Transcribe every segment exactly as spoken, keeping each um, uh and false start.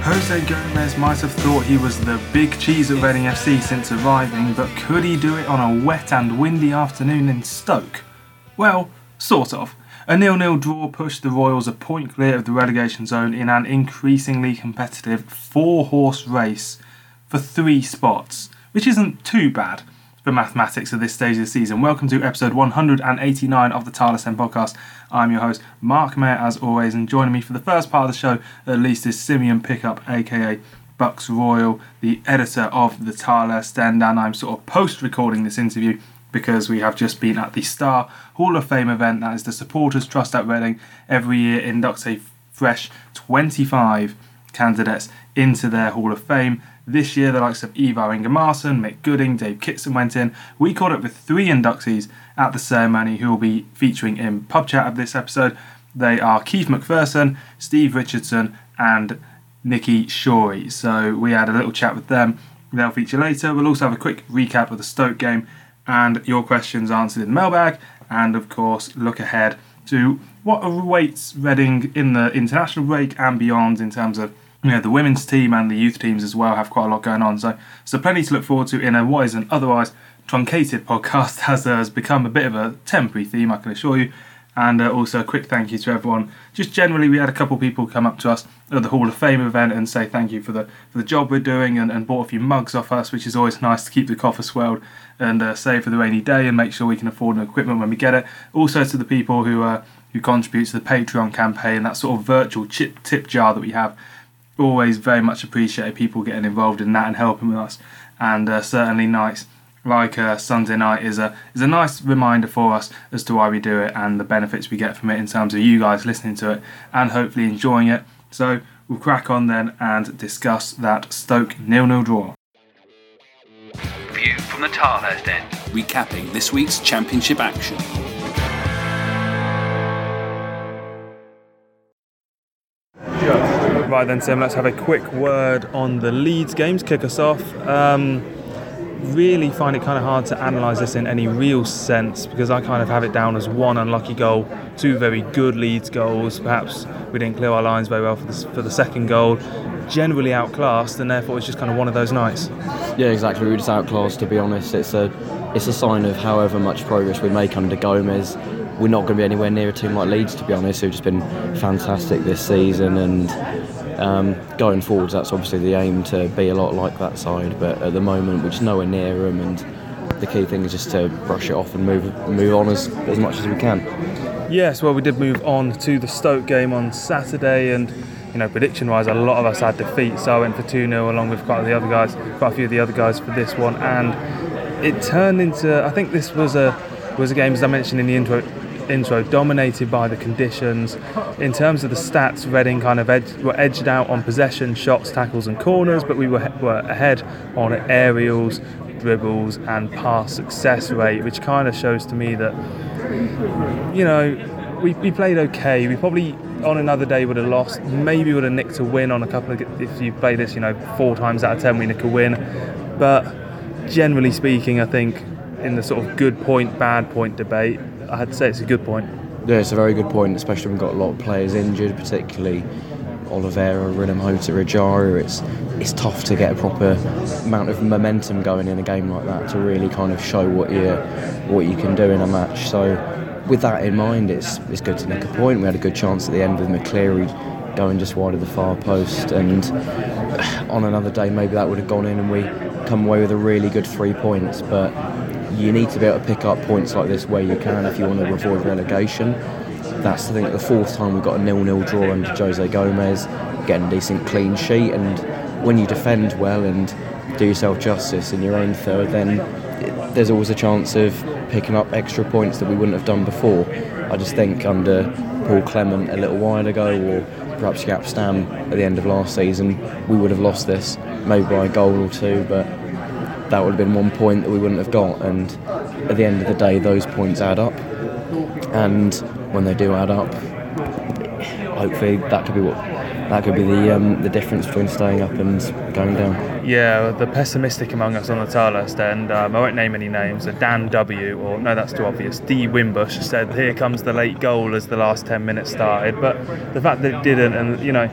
Jose Gomez might have thought he was the big cheese at Reading F C since arriving, but could he do it on a wet and windy afternoon in Stoke? Well, sort of. A nil-nil draw pushed the Royals a point clear of the relegation zone in an increasingly competitive four-horse race for three spots, which isn't too bad for mathematics at this stage of the season. Welcome to episode one hundred eighty-nine of the Tireless End podcast. I'm your host, Mark Mayer, as always, and joining me for the first part of the show, at least, is Simeon Pickup, aka Bucks Royal, the editor of the Tireless End, and I'm sort of post-recording this interview because we have just been at the Star Hall of Fame event. That is the Supporters Trust at Reading. Every year inducts a fresh twenty-five candidates into their Hall of Fame. This year, the likes of Ivar Ingemarson, Mick Gooding, Dave Kitson went in. We caught up with three inductees at the ceremony who will be featuring in Pub Chat of this episode. They are Keith McPherson, Steve Richardson, and Nicky Shorey. So we had a little chat with them. They'll feature later. We'll also have a quick recap of the Stoke game and your questions answered in the mailbag. And of course, look ahead to what awaits Reading in the international break and beyond in terms of, you know, the women's team and the youth teams as well have quite a lot going on. So, so plenty to look forward to in a what is an otherwise truncated podcast, as uh, has become a bit of a temporary theme, I can assure you. And uh, also a quick thank you to everyone. Just generally, we had a couple of people come up to us at the Hall of Fame event and say thank you for the for the job we're doing, and, and bought a few mugs off us, which is always nice to keep the coffer swelled and uh, save for the rainy day and make sure we can afford the equipment when we get it. Also to the people who uh, who contribute to the Patreon campaign, that sort of virtual chip tip jar that we have. Always very much appreciate people getting involved in that and helping with us, and uh, certainly nice. Like uh, Sunday night is a is a nice reminder for us as to why we do it and the benefits we get from it in terms of you guys listening to it and hopefully enjoying it. So we'll crack on then and discuss that Stoke nil-nil draw. View from the Tireless End, recapping this week's championship action. Right then, Sim, let's have a quick word on the Leeds games. Kick us off. Um, really find it kind of hard to analyse this in any real sense because I kind of have it down as one unlucky goal, two very good Leeds goals. Perhaps we didn't clear our lines very well for the, for the second goal. Generally outclassed, and therefore it's just kind of one of those nights. Yeah, exactly. We were just outclassed, to be honest. It's a it's a sign of however much progress we make under Gomez. We're not going to be anywhere near a team like Leeds, to be honest, who've just been fantastic this season, and um, going forwards, that's obviously the aim, to be a lot like that side. But at the moment, we're just nowhere near them, and the key thing is just to brush it off and move move on as, as much as we can. Yes, well, we did move on to the Stoke game on Saturday, and you know, prediction-wise, a lot of us had defeat, so I went for two nil along with quite a, the other guys, quite a few of the other guys for this one, and it turned into, I think this was a was a game, as I mentioned in the intro. intro dominated by the conditions. In terms of the stats, Reading kind of edged, were edged out on possession, shots, tackles and corners, but we were, were ahead on aerials, dribbles and pass success rate, which kind of shows to me that, you know, we, we played okay. We probably on another day would have lost, maybe would have nicked a win on a couple of, if you play this, you know, four times out of ten we nick a win, but generally speaking, I think in the sort of good point, bad point debate, I'd say it's a good point. Yeah, it's a very good point, especially when we've got a lot of players injured, particularly Oliveira, Rinham, Hota, Rajara. It's it's tough to get a proper amount of momentum going in a game like that to really kind of show what you what you can do in a match. So with that in mind, it's it's good to nick a point. We had a good chance at the end with McCleary going just wide of the far post, and on another day maybe that would have gone in and we come away with a really good three points. But you need to be able to pick up points like this where you can if you want to avoid relegation. That's the thing, the fourth time we've got a nil-nil draw under Jose Gomez, getting a decent clean sheet, and when you defend well and do yourself justice in your own third, then it, there's always a chance of picking up extra points that we wouldn't have done before. I just think under Paul Clement a little while ago, or perhaps Jaap Stam at the end of last season, we would have lost this, maybe by a goal or two, but that would have been one point that we wouldn't have got, and at the end of the day those points add up, and when they do add up, hopefully that could be what that could be the um, the difference between staying up and going down. Yeah, the pessimistic among us on the Tireless End, um, I won't name any names, so Dan W, or no, that's too obvious, D Wimbush said, here comes the late goal as the last ten minutes started, but the fact that it didn't, and you know,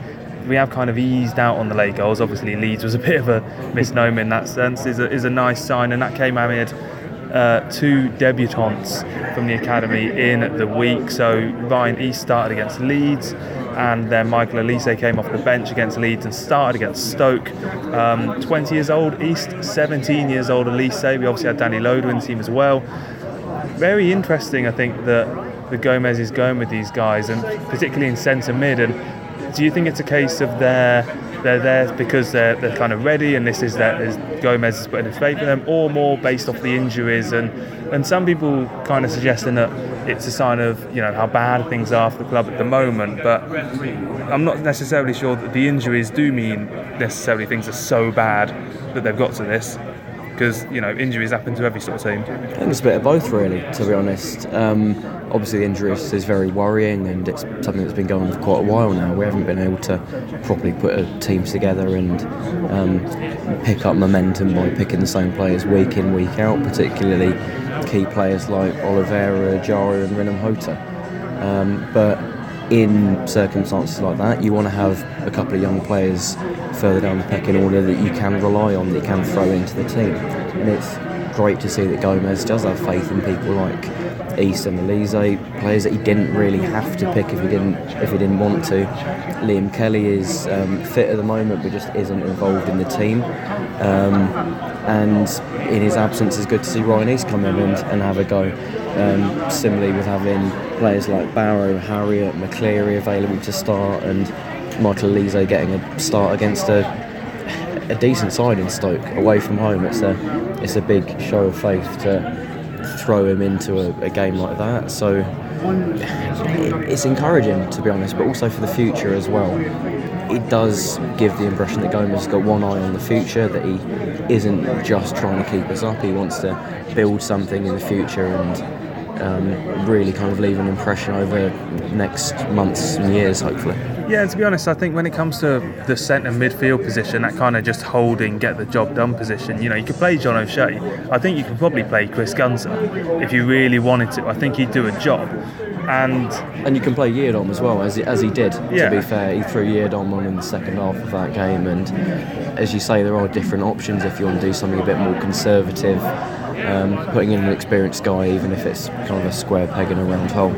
we have kind of eased out on the late goals. Obviously, Leeds was a bit of a misnomer in that sense. Is a, is a nice sign, and that came amid uh, two debutants from the academy in the week. So Ryan East started against Leeds, and then Michael Elise came off the bench against Leeds and started against Stoke. Um, twenty years old East, seventeen years old Elise. We obviously had Danny Loader in the team as well. Very interesting, I think, that the Gomez is going with these guys, and particularly in centre mid. And do you think it's a case of they're they're there because they're they're kind of ready, and this is that is Gomez is putting his faith in them, or more based off the injuries? And and some people kind of suggesting that it's a sign of, you know, how bad things are for the club at the moment. But I'm not necessarily sure that the injuries do mean necessarily things are so bad that they've got to this. Because, you know, injuries happen to every sort of team. I think it's a bit of both, really, to be honest. Um, obviously, the injuries is very worrying, and it's something that's been going on for quite a while now. We haven't been able to properly put a team together and um, pick up momentum by picking the same players week in, week out, particularly key players like Oliveira, Jari and Rinham Hota. Um, but in circumstances like that, you want to have a couple of young players further down the pecking order that you can rely on, that you can throw into the team. And it's great to see that Gomez does have faith in people like East and Elise, players that he didn't really have to pick if he didn't if he didn't want to. Liam Kelly is um, fit at the moment, but just isn't involved in the team. Um, and in his absence, it's good to see Ryan East come in and, and have a go. Um, similarly, with having players like Barrow, Harriott, McCleary available to start, and Michael Elise getting a start against a a decent side in Stoke away from home. It's a it's a big show of faith to throw him into a, a game like that. So it's encouraging, to be honest, but also for the future as well. It does give the impression that Gomez has got one eye on the future, that he isn't just trying to keep us up. He wants to build something in the future and um, really kind of leave an impression over next months and years, hopefully. Yeah, and to be honest, I think when it comes to the centre midfield position, that kind of just holding, get the job done position, you know, you could play John O'Shea. I think you could probably play Chris Gunter if you really wanted to. I think he'd do a job. And and you can play Yeardom as well, as he, as he did, yeah. To be fair. He threw Yeardom on in the second half of that game, and as you say, there are different options if you want to do something a bit more conservative, um, putting in an experienced guy, even if it's kind of a square peg in a round hole.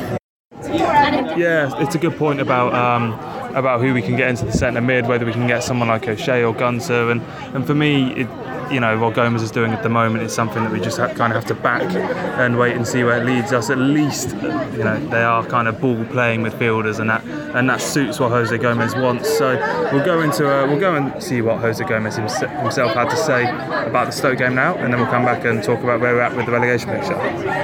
Yeah, it's a good point about um, about who we can get into the centre mid, whether we can get someone like O'Shea or Gunter, and, and for me, it, you know, what Gomez is doing at the moment is something that we just have, kind of have to back and wait and see where it leads us. At least, you know, they are kind of ball playing midfielders, and that and that suits what Jose Gomez wants. So we'll go into uh, we'll go and see what Jose Gomez himself had to say about the Stoke game now, and then we'll come back and talk about where we're at with the relegation picture.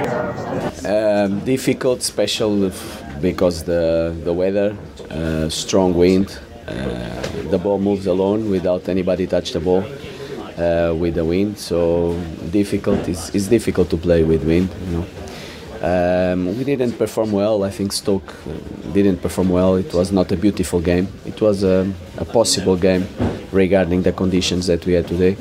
Um, difficult, special because the the weather, uh, strong wind, uh, the ball moves alone without anybody touch the ball. Uh, with the wind, so difficult. It's, it's difficult to play with wind. You know, um, we didn't perform well. I think Stoke didn't perform well. It was not a beautiful game. It was a, a possible game regarding the conditions that we had today.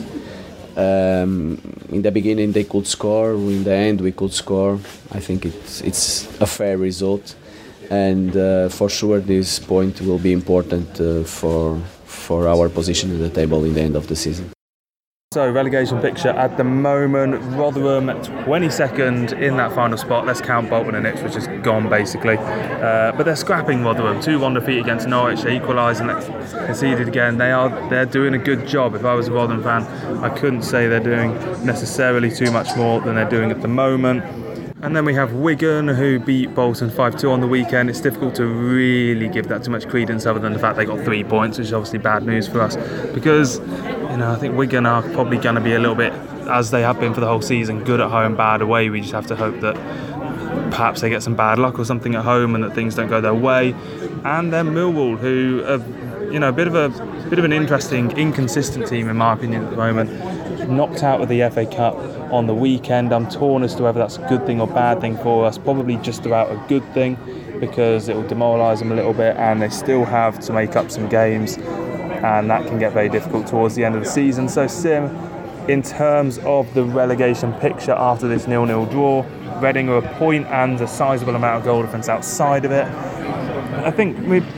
Um, in the beginning, they could score. In the end, we could score. I think it's it's a fair result, and uh, for sure, this point will be important uh, for for our position at the table in the end of the season. So, relegation picture at the moment, Rotherham twenty-second in that final spot. Let's count Bolton and Ipswich, which is gone basically. Uh, but they're scrapping Rotherham. two one defeat against Norwich. They equalised and conceded again. They are they're doing a good job. If I was a Rotherham fan, I couldn't say they're doing necessarily too much more than they're doing at the moment. And then we have Wigan, who beat Bolton five two on the weekend. It's difficult to really give that too much credence other than the fact they got three points, which is obviously bad news for us. Because, you know, I think Wigan are probably going to be a little bit, as they have been for the whole season, good at home, bad away. We just have to hope that perhaps they get some bad luck or something at home and that things don't go their way. And then Millwall, who are, you know, a bit of a bit of an interesting, inconsistent team in my opinion at the moment. Knocked out of the F A Cup on the weekend. I'm torn as to whether that's a good thing or bad thing for us. Probably just about a good thing, because it will demoralise them a little bit, and they still have to make up some games, and that can get very difficult towards the end of the season. So Sim, in terms of the relegation picture after this nil-nil draw, Reading are a point and a sizable amount of goal difference outside of it. I think we,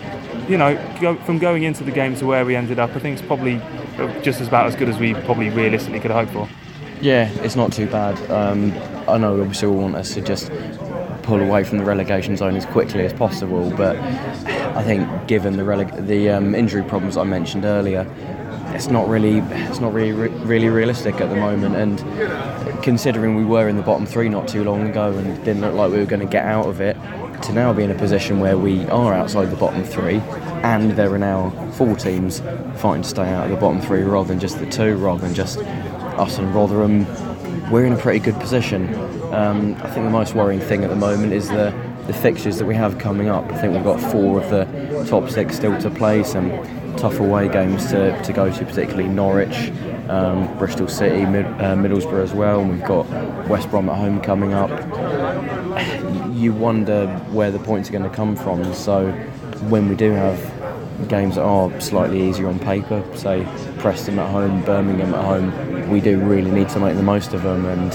you know, go, from going into the game to where we ended up, I think it's probably just about as good as we probably realistically could have hoped for. Yeah, it's not too bad. Um, I know obviously we want us to just pull away from the relegation zone as quickly as possible, but I think given the releg- the um, injury problems I mentioned earlier, it's not really it's not really really realistic at the moment. And considering we were in the bottom three not too long ago and it didn't look like we were going to get out of it, to now be in a position where we are outside the bottom three and there are now four teams fighting to stay out of the bottom three rather than just the two, rather than just us and Rotherham, we're in a pretty good position. Um, I think the most worrying thing at the moment is the, the fixtures that we have coming up. I think we've got four of the top six still to play, some tough away games to, to go to, particularly Norwich, um, Bristol City, Mid, uh, Middlesbrough as well, and we've got West Brom at home coming up. You wonder where the points are going to come from, so when we do have games that are slightly easier on paper, say Preston at home, Birmingham at home, we do really need to make the most of them, and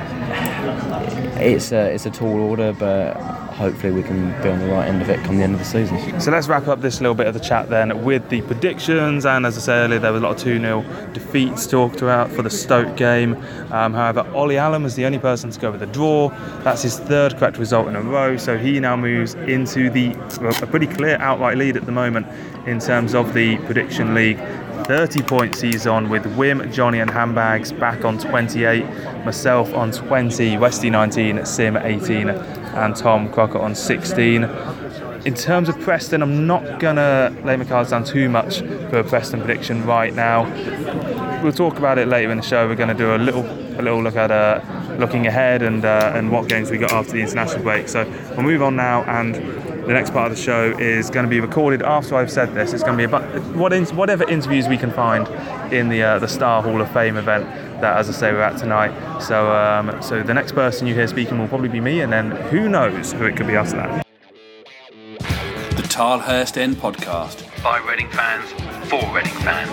it's a, it's a tall order, but hopefully we can be on the right end of it come the end of the season. So let's wrap up this little bit of the chat then with the predictions, and as I said earlier, there was a lot of two nil defeats talked about for the Stoke game. Um, however, Ollie Allen was the only person to go with a draw. That's his third correct result in a row, so he now moves into the well, a pretty clear outright lead at the moment in terms of the prediction league. thirty points he's on, with Wim, Johnny and Handbags back on twenty-eight, myself on twenty, Westy nineteen, Sim eighteen and Tom Crockett on sixteen. In terms of Preston, I'm not going to lay my cards down too much for a Preston prediction right now. We'll talk about it later in the show. We're going to do a little a little look at uh, looking ahead and uh, and what games we got after the international break. So we'll move on now, and the next part of the show is going to be recorded after I've said this. It's going to be about what in, whatever interviews we can find in the uh, the Star Hall of Fame event that, as I say, we're at tonight. So um, so the next person you hear speaking will probably be me, and then who knows who it could be after that. The Tilehurst End Podcast. By Reading fans, for Reading fans.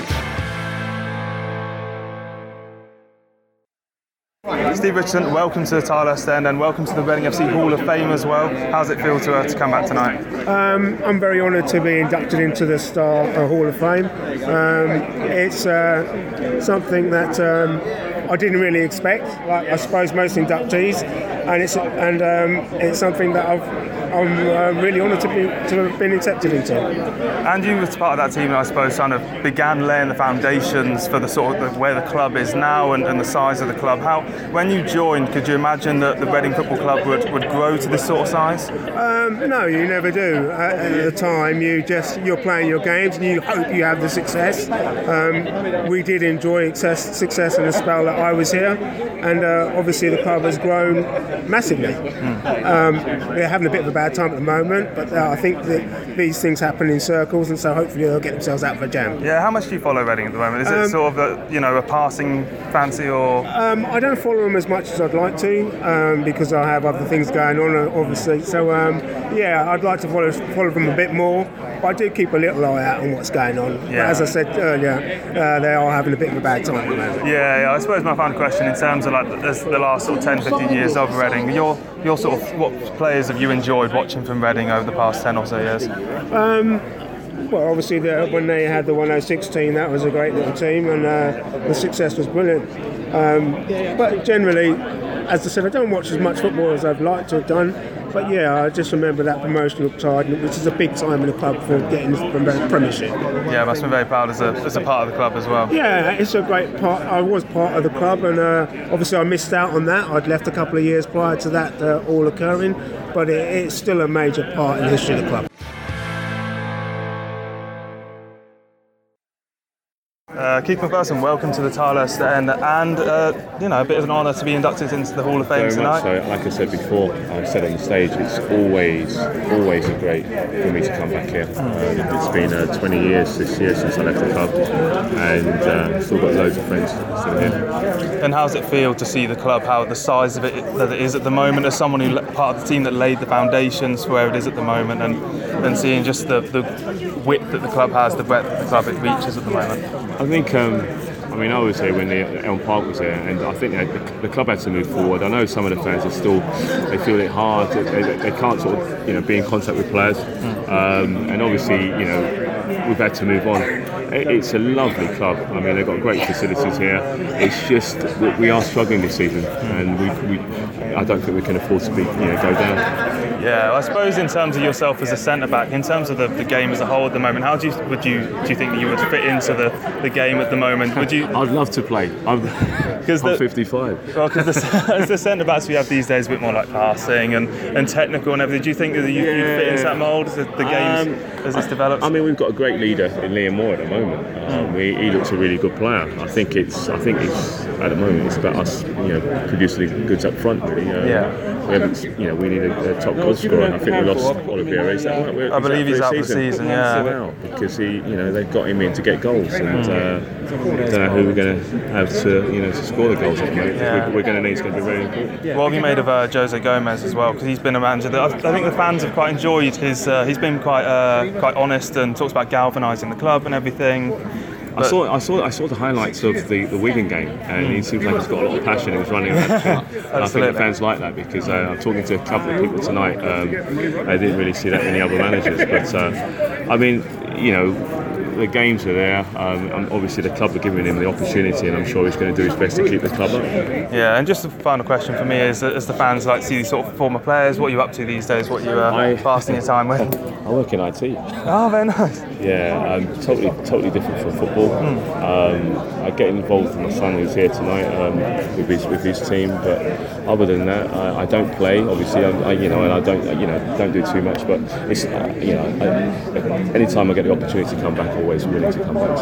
Steve Richardson, welcome to the Tilehurst End and welcome to the Reading F C Hall of Fame as well. How's it feel to, uh, to come back tonight? Um, I'm very honoured to be inducted into the Star uh, Hall of Fame. Um, it's uh, something that um, I didn't really expect, like I suppose most inductees, and it's and um, it's something that I've, I'm uh, really honoured to be to have been accepted into. And you were part of that team that I suppose kind of began laying the foundations for the sort of the, where the club is now and, and the size of the club. How, when you joined, could you imagine that the Reading Football Club would, would grow to this sort of size? Um, no, you never do. At, at the time, you just you're playing your games and you hope you have the success. Um, we did enjoy success, success in the spell that I was here, and uh, obviously the club has grown massively. Mm. Um, they're having a bit of a bad time at the moment, but uh, I think that these things happen in circles, and so hopefully they'll get themselves out of a jam. Yeah, how much do you follow Reading at the moment? Is it um, sort of a, you know, a passing fancy, or? Um, I don't follow them as much as I'd like to um, because I have other things going on, obviously. So um, yeah, I'd like to follow follow them a bit more, but I do keep a little eye out on what's going on. Yeah. As I said earlier, uh, they are having a bit of a bad time at the moment. Yeah, yeah, I suppose my final question in terms of like the, the last sort of ten, fifteen years of Reading, your your sort of what players have you enjoyed watching from Reading over the past ten or so years? Um, Well, obviously, the, when they had the one oh six team, that was a great little team, and uh, the success was brilliant. Um, but generally, as I said, I don't watch as much football as I'd like to have done. But yeah, I just remember that promotional tide, which is a big time in the club for getting from the Premiership. Yeah, I must be very proud as a as a part of the club as well. Yeah, it's a great part. I was part of the club, and uh, obviously I missed out on that. I'd left a couple of years prior to that uh, all occurring, but it, it's still a major part in the history of the club. Uh, Keith McPherson, welcome to the Tilehurst End, and uh, you know, a bit of an honour to be inducted into the Hall of Fame Very tonight. Much so. Like I said before, I said on the stage, it's always, always a great for me to come back here. Um, it's been uh, twenty years this year since I left the club, and uh, still got loads of friends still here. And how does it feel to see the club, how the size of it that it is at the moment, as someone who part of the team that laid the foundations for where it is at the moment, and and seeing just the, the width that the club has, the breadth that the club it reaches at the moment? I think um, mean, I was here when the Elm Park was there, and I think the, the club had to move forward. I know some of the fans are still, they feel it hard. They, they, they can't sort of, you know, be in contact with players, um, and obviously, you know, we've had to move on. It, it's a lovely club. I mean, they've got great facilities here. It's just we are struggling this season, and we, we I don't think we can afford to be, you know, go down. Yeah, I suppose in terms of yourself as a centre back, in terms of the, the game as a whole at the moment, how do you would you do you think that you would fit into the, the game at the moment? Would you? I'd love to play. I'm, I'm the, fifty-five. Well, because the, the centre backs we have these days a bit more like passing and, and technical and everything. Do you think that you, yeah. you fit into that mould as the, the game um, as it's developed? I mean, we've got a great leader in Liam Moore at the moment. Um, we, he looks a really good player. I think it's I think it's at the moment it's about us, you know, producing goods up front really. Um, yeah. We haven't, you know, we need a, a top goal scorer. And I think we lost Olivier. Is that right? I believe he's out for the season. Yeah. Now because he, you know, they've got him in to get goals, and uh, I don't know who we're going to have to, you know, to score the goals at the moment. Yeah. We're going to need. It's going to be very important. What have you made of uh, Jose Gomez as well? Because he's been a manager that I think the fans have quite enjoyed. His uh, he's been quite uh, quite honest and talks about galvanising the club and everything. I saw, I saw, I saw the highlights of the, the Wigan game, and he seems like he's got a lot of passion. He was running around the pitch. And I think the fans like that because uh, I'm talking to a couple of people tonight. Um, I didn't really see that many other managers, but uh, I mean, you know. The games are there, um, and obviously the club are giving him the opportunity, and I'm sure he's going to do his best to keep the club up. Yeah, and just a final question for me is, as the fans like to see these sort of former players, what are you up to these days? What are you uh, I, passing your time with? I work in I T. Oh, very nice. Yeah, um, totally, totally different from football. Mm. Um, I get involved with my son who's here tonight um, with his with his team, but other than that, I, I don't play. Obviously, I, I, you know, and I don't, you know, don't do too much. But it's, uh, you know, I, anytime I get the opportunity to come back, I'm always willing to come back.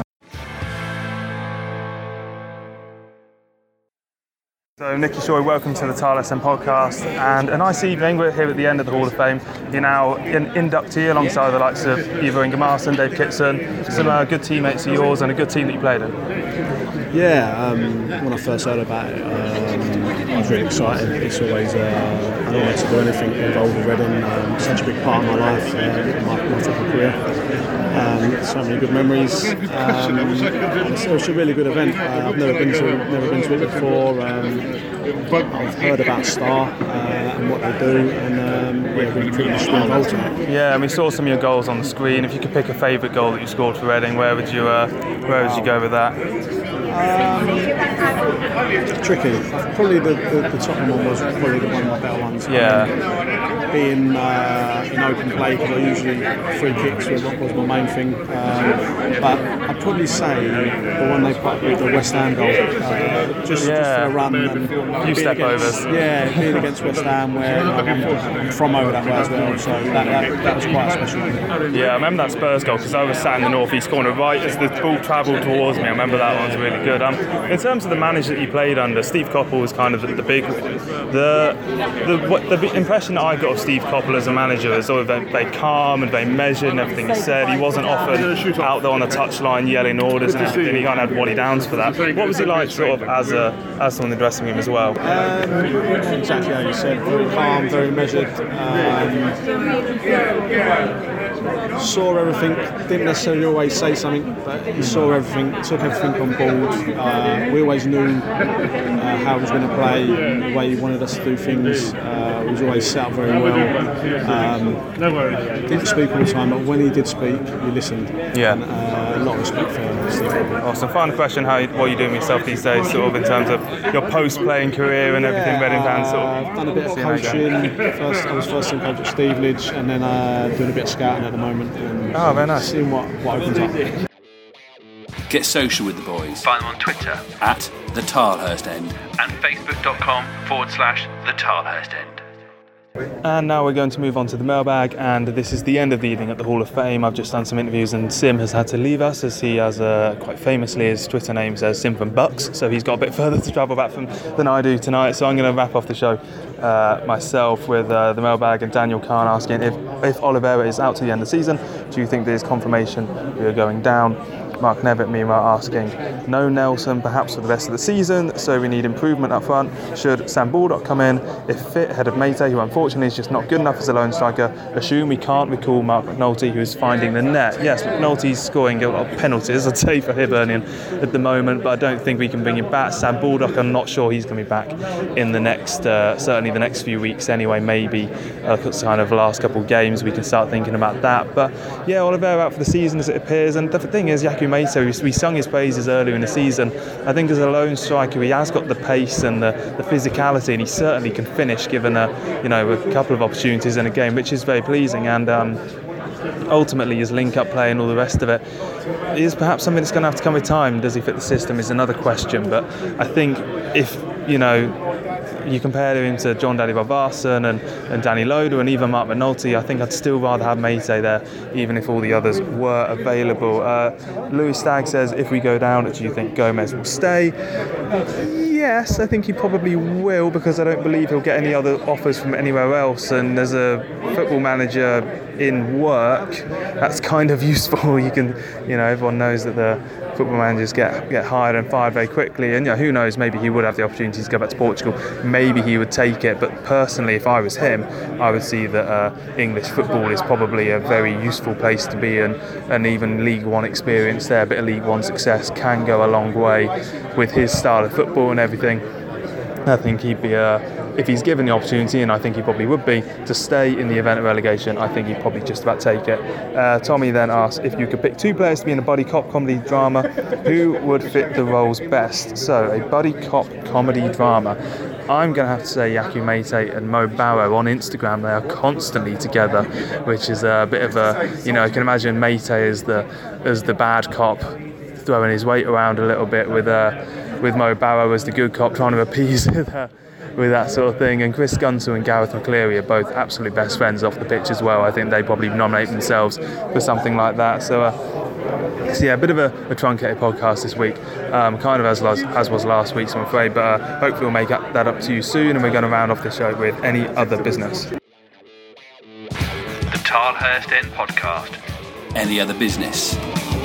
So Nicky Shorey, welcome to the Tile S M podcast, and a nice evening. We're here at the end of the Hall of Fame. You're now an inductee alongside the likes of Eva Ingemarson, Dave Kitson, some uh, good teammates of yours and a good team that you played in. Yeah, um, when I first heard about it, um, I was really excited. It's always uh, an honour to do anything involved with Reading. Um, such a big part of my life, uh, my, my football career. Um, so many good memories. Um, it's, it's a really good event. Uh, I've never been to never been to it before. Um, I've heard about Star uh, and what they do, and um, yeah, really privileged to be involved in it. Yeah, and we saw some of your goals on the screen. If you could pick a favourite goal that you scored for Reading, where would you uh, where would you go with that? Um, tricky. Probably the, the, the Tottenham one was probably the one of my better ones. Yeah. Um, being uh, in open play, because I usually free kicks was, was my main thing. Um, but I'd probably say the one they put with the West Ham goal, uh, just, yeah. just for a run and a few step against, overs. Yeah, being against West Ham, where I'm, I'm from over that way as well. So that, that, that was quite special. Yeah, I remember that Spurs goal because I was sat in the north-east corner, right as the ball travelled towards me. I remember that one was really good. Um, in terms of the manager that you played under, Steve Coppell was kind of the, the big one. The the, what, the impression that I got of Steve Coppell as a manager was sort of very, very calm and very measured in everything he said. He wasn't often out there on the touchline yelling orders and everything. He kind of had body downs for that. What was he like, sort of as a as someone in the dressing room as well? Um, exactly how you said. Very calm, very measured. Um, saw everything. Didn't necessarily always say something, but he saw everything. Took everything on board. Uh, we always knew uh, how he was going to play, the way he wanted us to do things. Uh, he was always set up very well. Um, didn't speak all the time, but when he did speak, you listened. Yeah. And, uh, a lot of respect for Steve. Awesome. Final question: How what are you doing with yourself these days, sort of in terms of your post-playing career and everything? Yeah, Reading fans, sort of. I've done a bit of coaching. First, I was first team coach at Stevenage, and then uh, doing a bit of scouting at the moment. And oh, very nice. Seeing what, what opens up. Get social with the boys. Find them on Twitter at the Tilehurst End and facebook.com forward slash the Tilehurst End. And now we're going to move on to the mailbag, and this is the end of the evening at the Hall of Fame. I've just done some interviews and Sim has had to leave us, as he has uh, quite famously, his Twitter name says Sim from Bucks, so he's got a bit further to travel back from than I do tonight, so I'm going to wrap off the show uh, myself with uh, the mailbag and Daniel Kahn asking if, if Oliveira is out to the end of the season, do you think there's confirmation we are going down? Mark Nevitt, meanwhile, asking, no Nelson perhaps for the rest of the season, so we need improvement up front. Should Sam Baldock come in if fit ahead of Meite, who unfortunately is just not good enough as a lone striker? Assume we can't recall Mark McNulty, who is finding the net. Yes, McNulty's scoring a lot of penalties, I'd say, for Hibernian at the moment, but I don't think we can bring him back. Sam Baldock, I'm not sure he's going to be back in the next, uh, certainly the next few weeks anyway. Maybe uh, kind of last couple of games we can start thinking about that. But yeah, Oliveira out for the season as it appears, and the thing is, Yaku Meite, we, we sung his praises earlier in the season. I think as a lone striker, he has got the pace and the, the physicality, and he certainly can finish, given a you know a couple of opportunities in a game, which is very pleasing. And um, ultimately, his link-up play and all the rest of it is perhaps something that's going to have to come with time. Does he fit the system is another question, but I think if you know. You compare him to John Daddy Barbarsson and, and Danny Loader and even Mark McNulty, I think I'd still rather have Meite there, even if all the others were available. Uh, Louis Stagg says, if we go down, do you think Gomez will stay? Yes, I think he probably will, because I don't believe he'll get any other offers from anywhere else. And as a football manager in work, that's kind of useful. You can, you know, everyone knows that the football managers get get hired and fired very quickly, and you know, who knows, maybe he would have the opportunity to go back to Portugal, maybe he would take it. But personally, if I was him, I would see that uh, English football is probably a very useful place to be, and, and even League One experience there, a bit of League One success can go a long way with his style of football and everything. I think he'd be a if he's given the opportunity, and I think he probably would be, to stay in the event of relegation, I think he'd probably just about take it. Uh, Tommy then asked, if you could pick two players to be in a buddy cop comedy drama, who would fit the roles best? So, a buddy cop comedy drama. I'm going to have to say Yaku Meite and Mo Barrow. On Instagram, they are constantly together, which is a bit of a, you know, I can imagine Meite as the as the bad cop, throwing his weight around a little bit, with uh, with Mo Barrow as the good cop, trying to appease her. With that sort of thing. And Chris Gunter and Gareth McCleary are both absolute best friends off the pitch as well. I think they probably nominate themselves for something like that. So, uh, so yeah, a bit of a, a truncated podcast this week, um, kind of as, as was last week's, I'm afraid, but uh, hopefully we'll make up, that up to you soon, and we're going to round off the show with any other business. The Tilehurst End Podcast. Any other business?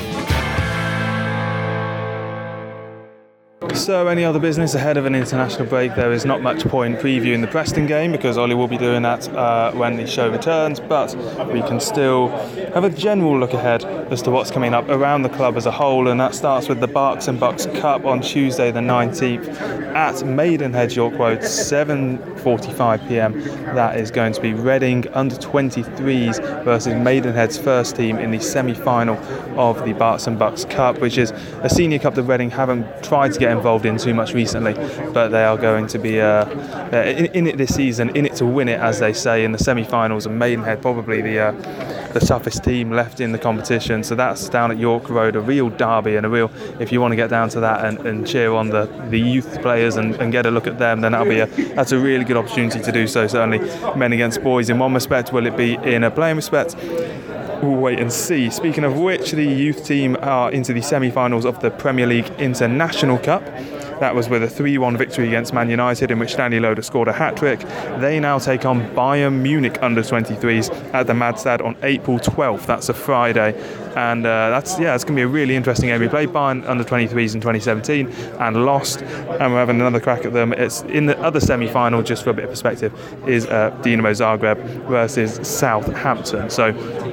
So, any other business ahead of an international break? There is not much point previewing the Preston game, because Ollie will be doing that uh, when the show returns, but we can still have a general look ahead as to what's coming up around the club as a whole, and that starts with the Berks and Bucks Cup on Tuesday the nineteenth at Maidenhead, York Road, seven forty-five p.m. That is going to be Reading under twenty-threes versus Maidenhead's first team in the semi-final of the Berks and Bucks Cup, which is a senior cup that Reading haven't tried to get involved in too much recently, but they are going to be uh, in, in it this season, in it to win it, as they say, in the semi-finals, and Maidenhead probably the uh, the toughest team left in the competition. So that's down at York Road, a real derby, and a real, if you want to get down to that and, and cheer on the, the youth players and, and get a look at them, then that'll be a that's a really good opportunity to do so. Certainly men against boys in one respect. Will it be in a playing respect? We'll wait and see. Speaking of which, the youth team are into the semi-finals of the Premier League International Cup. That was with a three one victory against Man United, in which Danny Loader scored a hat-trick. They now take on Bayern Munich under twenty-threes at the Madstad on April twelfth. That's a Friday. And uh, that's yeah, it's going to be a really interesting game. We played Bayern under twenty-threes in twenty seventeen and lost, and we're having another crack at them. It's in the other semi-final, just for a bit of perspective, is uh, Dinamo Zagreb versus Southampton. So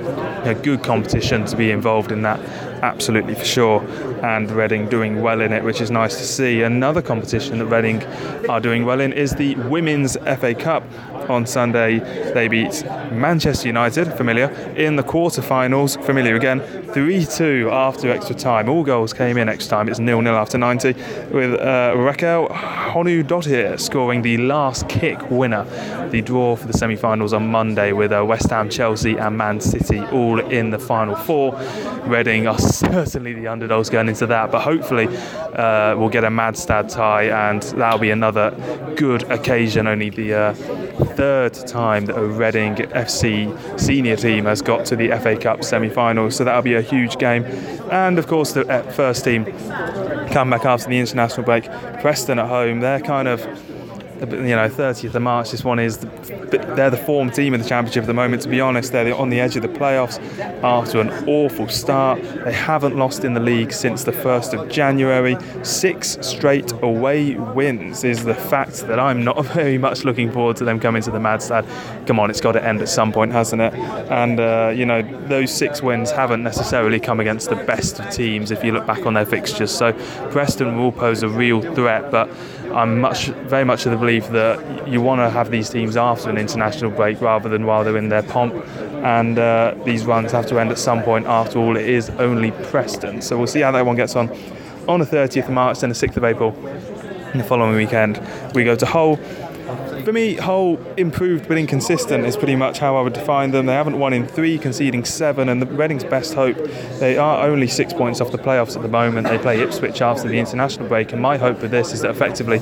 a good competition to be involved in that, absolutely for sure, and Reading doing well in it, which is nice to see. Another competition that Reading are doing well in is the Women's F A Cup. On Sunday they beat Manchester United, familiar, in the quarter-finals, familiar again, three two after extra time. All goals came in extra time. It's nil nil after ninety, with uh, Raquel Honu-Dottir scoring the last kick winner. The draw for the semi-finals on Monday, with uh, West Ham, Chelsea and Man City all in the final four. Reading are certainly the underdogs going into that, but hopefully uh, we'll get a Madstad tie, and that'll be another good occasion. Only the uh, third time that a Reading F C senior team has got to the F A Cup semi-finals, so that'll be a huge game. And of course the first team come back after the international break, Preston at home. They're kind of you know, thirtieth of March. This one is, the, they're the form team in the Championship at the moment. To be honest, they're on the edge of the playoffs after an awful start. They haven't lost in the league since the first of January. Six straight away wins is the fact that I'm not very much looking forward to them coming to the Madstad. Come on, it's got to end at some point, hasn't it? And uh, you know, those six wins haven't necessarily come against the best of teams if you look back on their fixtures. So Preston will pose a real threat, but I'm much, very much of the belief that you want to have these teams after an international break rather than while they're in their pomp. And uh, these runs have to end at some point. After all, it is only Preston. So we'll see how that one gets on on the thirtieth of March, then the sixth of April. And the following weekend, we go to Hull. For me, Hull improved but inconsistent is pretty much how I would define them. They haven't won in three, conceding seven, and the Reading's best hope, they are only six points off the playoffs at the moment. They play Ipswich after the international break, and my hope with this is that effectively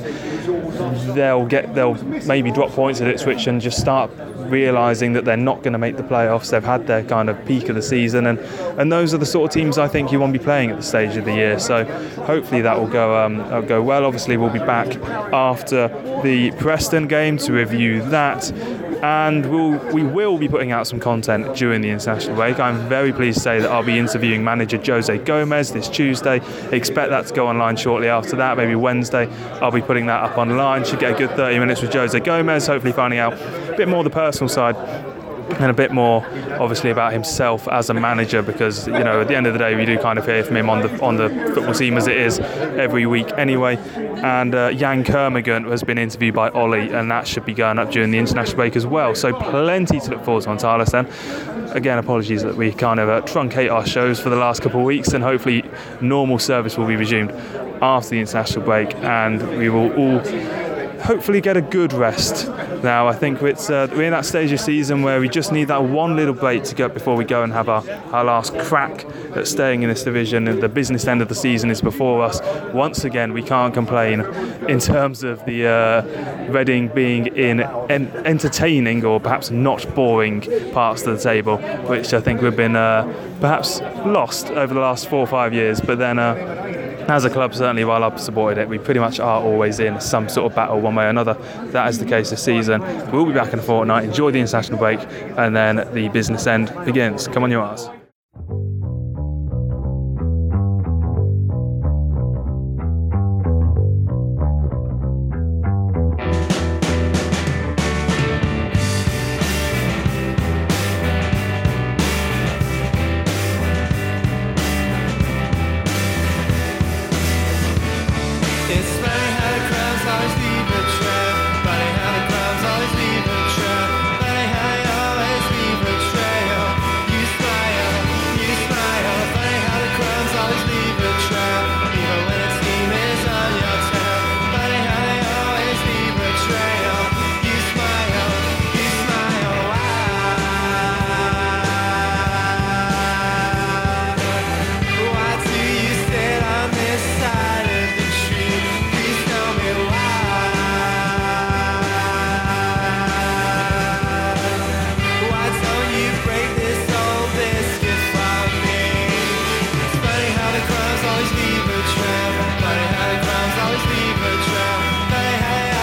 they'll get they'll maybe drop points at Ipswich and just start realising that they're not going to make the playoffs. They've had their kind of peak of the season, and, and those are the sort of teams I think you want to be playing at the stage of the year. So hopefully that will go um, that'll go well. Obviously we'll be back after the Preston game to review that, and we'll, we will be putting out some content during the international break. I'm very pleased to say that I'll be interviewing manager Jose Gomez this Tuesday. Expect that to go online shortly after that, maybe Wednesday. I'll be putting that up online. Should get a good thirty minutes with Jose Gomez, hopefully finding out a bit more of the personal side and a bit more obviously about himself as a manager, because you know at the end of the day we do kind of hear from him on the on the football team as it is every week anyway. And uh, Jan Kermorgant has been interviewed by Ollie, and that should be going up during the international break as well, so plenty to look forward to on Thales then. Again, apologies that we kind of uh, truncate our shows for the last couple of weeks, and hopefully normal service will be resumed after the international break, and we will all hopefully get a good rest. Now I think it's uh, we're in that stage of season where we just need that one little break to go before we go and have our, our last crack at staying in this division, and the business end of the season is before us. Once again, we can't complain in terms of the uh, Reading being in en- entertaining or perhaps not boring parts of the table, which I think we've been uh, perhaps lost over the last four or five years. But then uh, as a club, certainly while I've supported it, we pretty much are always in some sort of battle one way or another. That is the case this season. We'll be back in a fortnight, enjoy the international break, and then the business end begins. Come on your arse.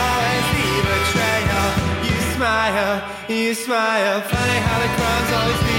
You smile, funny how the crimes always leave